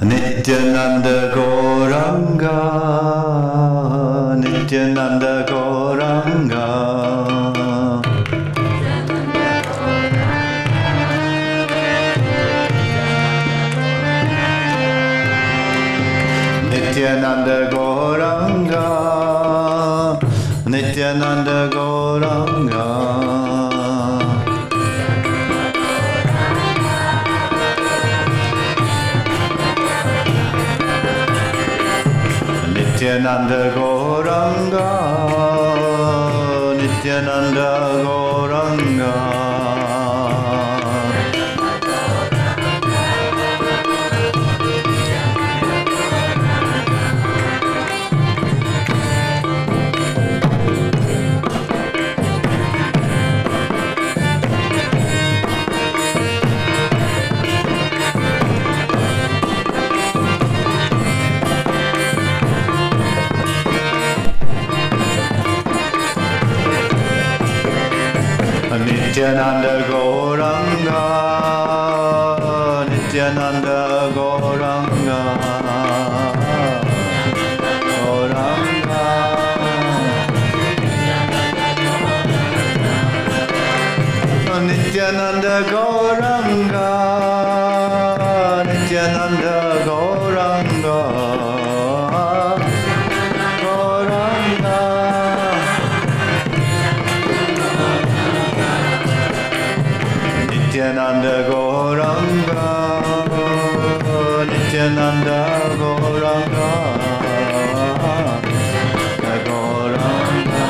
Nityananda Gauranga, Nityananda Gauranga, Nityananda Gauranga, Nityananda Gauranga, Nityananda Gauranga, Nityananda Gauranga, Nityananda Gauranga, Nityananda Gauranga, Gauranga, Nityananda Gauranga, Nityananda Gauranga, Gauranga. Nityananda Gauranga, Nityananda Gauranga, Gauranga.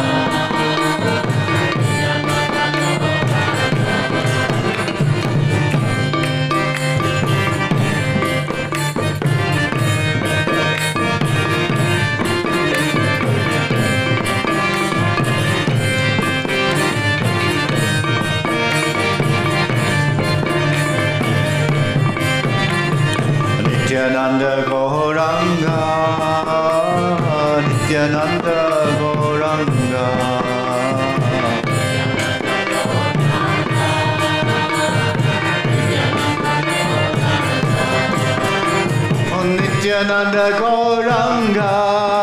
Nityananda Gauranga, Nityananda Gauranga, Nityananda Gauranga,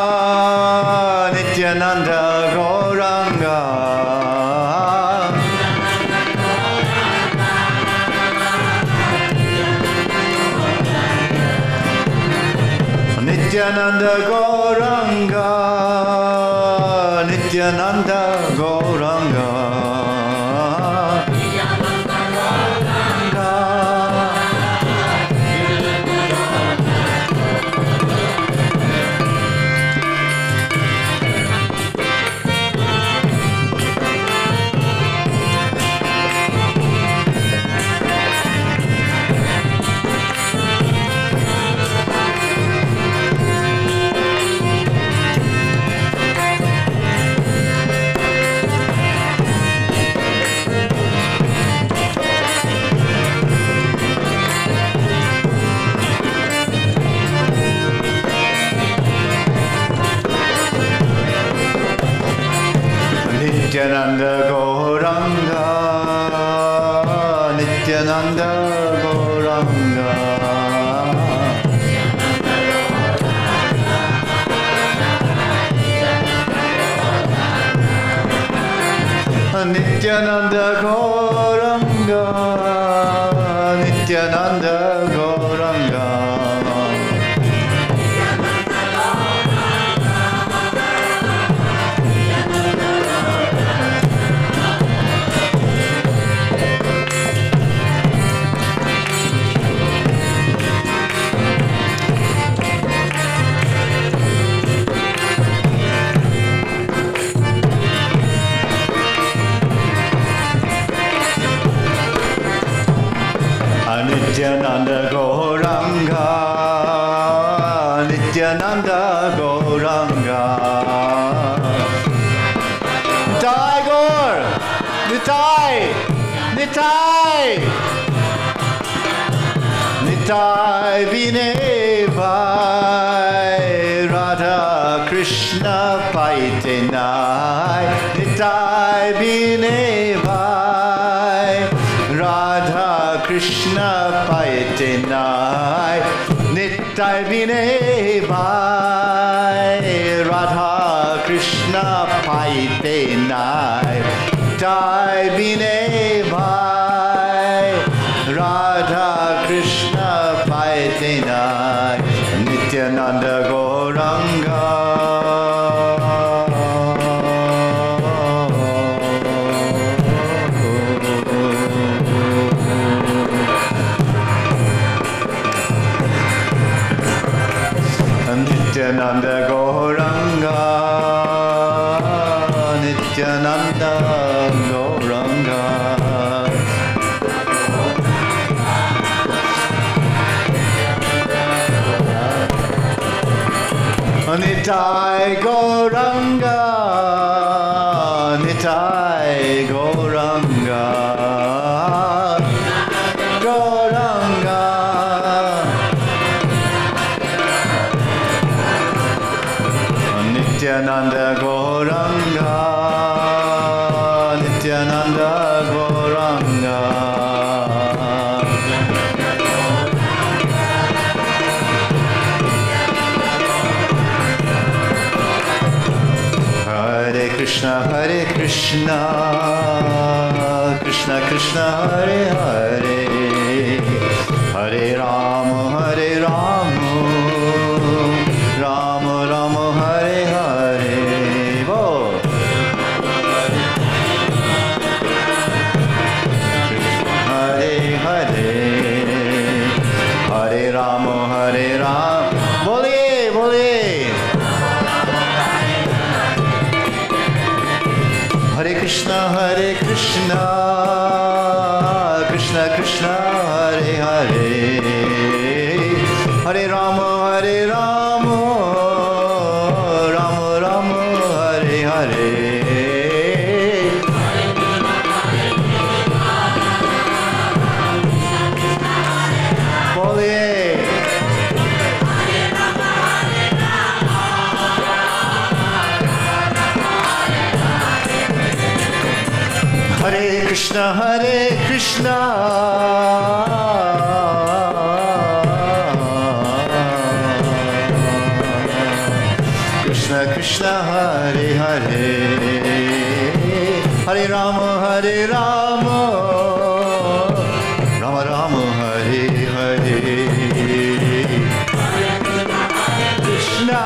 Nityananda Gauranga, Nityananda Gauranga, Nityananda Gauranga, Nityananda Gauranga, Nityananda Gauranga, Nityananda Gauranga, Nityananda Gauranga, Nityananda Gauranga, Nityananda Gauranga, Nitai Gaur, Nitai, Nitai, Nitai Vinay Bhai, Radha Krishna Paitinai, Nitai Vinay Bhai, Radha Krishna Krishna Paite Nai Nittai Vinay Bhai Radha Krishna Paite Nai Nittai Vinay Bhai Radha Krishna Paite Nai Nityananda Gauranga Nityananda Gauranga Nityananda Gauranga Nitai Gauranga Nitai Gauranga Gauranga Nityananda Gauranga Nityananda Gauranga Hare Krishna Krishna Krishna Hare Hare Hare Rama Rama Rama Hare Hare Bo Hare Hare Hare Rama Boliye Hare Krishna Krishna Krishna Hare Hare Hare Rama Rama Rama Hare Hare Boliye Hare Krishna Krishna Krishna Hare Hare Hare Rama Rama Rama Hare Hare Krishna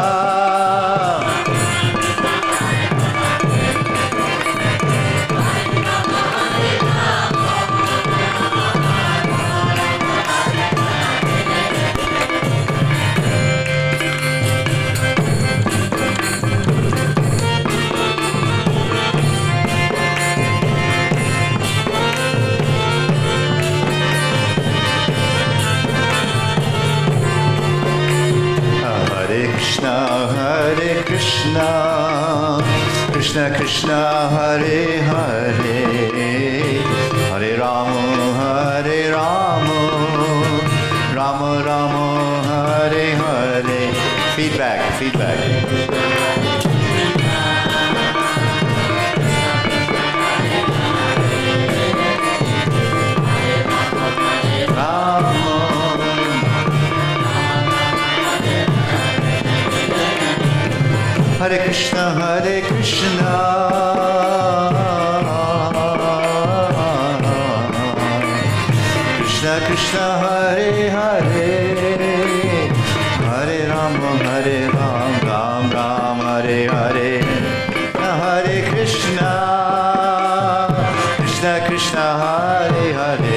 Krishna Krishna Hare Hare Hare Rama Rama Rama Hare Hare Feedback Hare Krishna Krishna Krishna Hare Hare Hare Rama Ram Ram Hare Hare Hare Krishna Krishna Hare Hare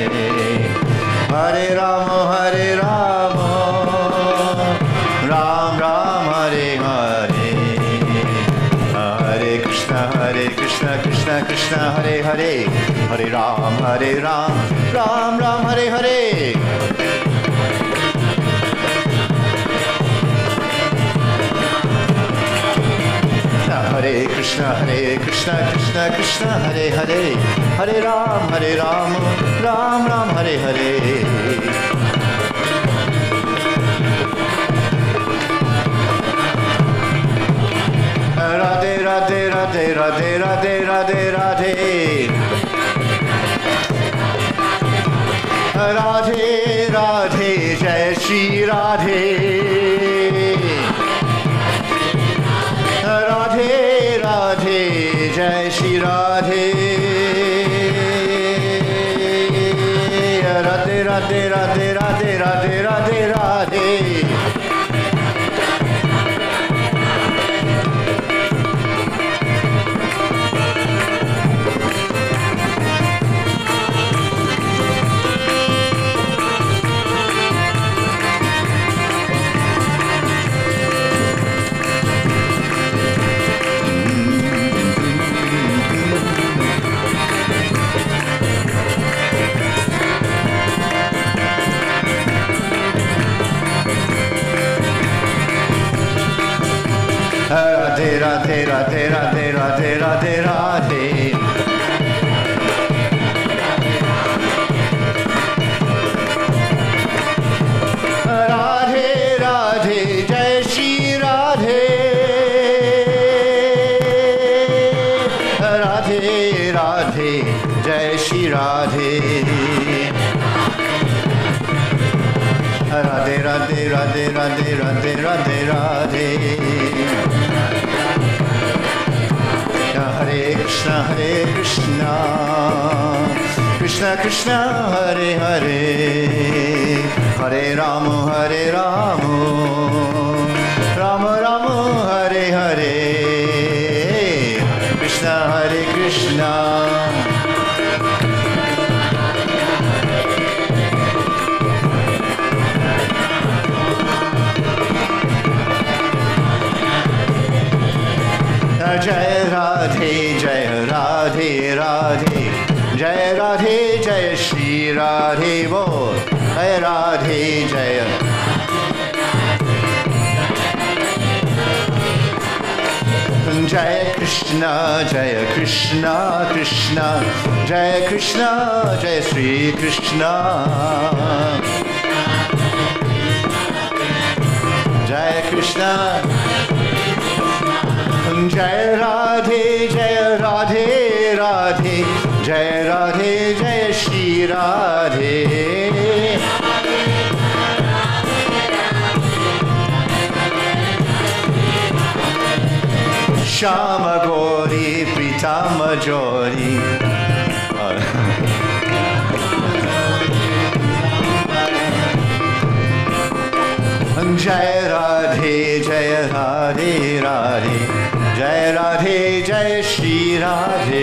Hare Rama Ram Ram Hare Hare Hare Krishna Krishna Krishna Hare Hare Hare Ram Ram Ram Hare Hare Hare Krishna Krishna Krishna Hare Hare Hare Ram Ram Ram Hare Hare Radhe Radhe Radhe Radhe Radhe Radhe Radhe Radhe Radhe Jai Shri Radhe Radhe Radhe Jai Shri Radhe Radhe Radhe Radhe Radhe Radhe Radhe Radhe Radhe Radhe Radhe Radhe Radhe Radhe Radhe Radhe Radhe Jai Shri Radhe Radhe Radhe Jai Shri Radhe Radhe Radhe Radhe Radhe Radhe Radhe Radhe Hare Krishna Krishna Krishna Hare Hare Hare Rama Rama Rama Hare Hare Krishna Hare Krishna Jai Radhe Jai Radhe Radhe Jai Radhe Jai Shri Radhe Bol Jai Radhe Jai Jai Krishna Krishna Jai Krishna Jai Shri Krishna Jai Krishna Jai Radhe Radhe Jai Radhe Jai Shri Radhe Shama Gauri Pritama Jori Jai Radhe Radhe Jai Radhe Jai Shri Radhe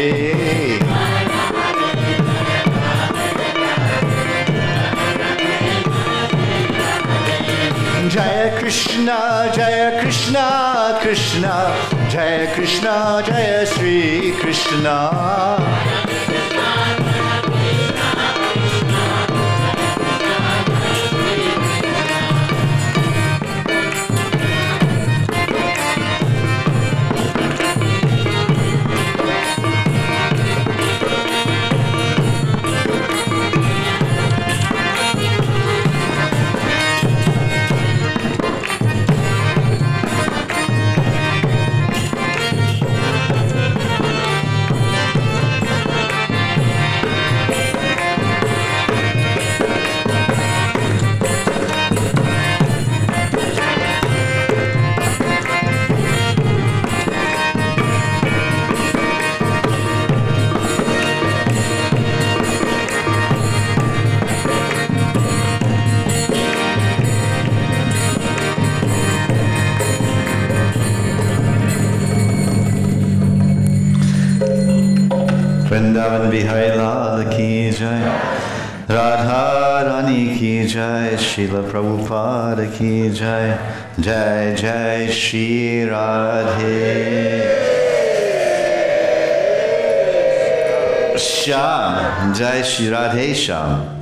Jai Krishna Krishna Jai Krishna Jai Shri Krishna Vrindavan Bihari Lal Ki Jai Radha Rani Ki Jai Srila Prabhupada Ki Jai Jai Jai Shri Radhe Shyam Jai Shri Radhe Shyam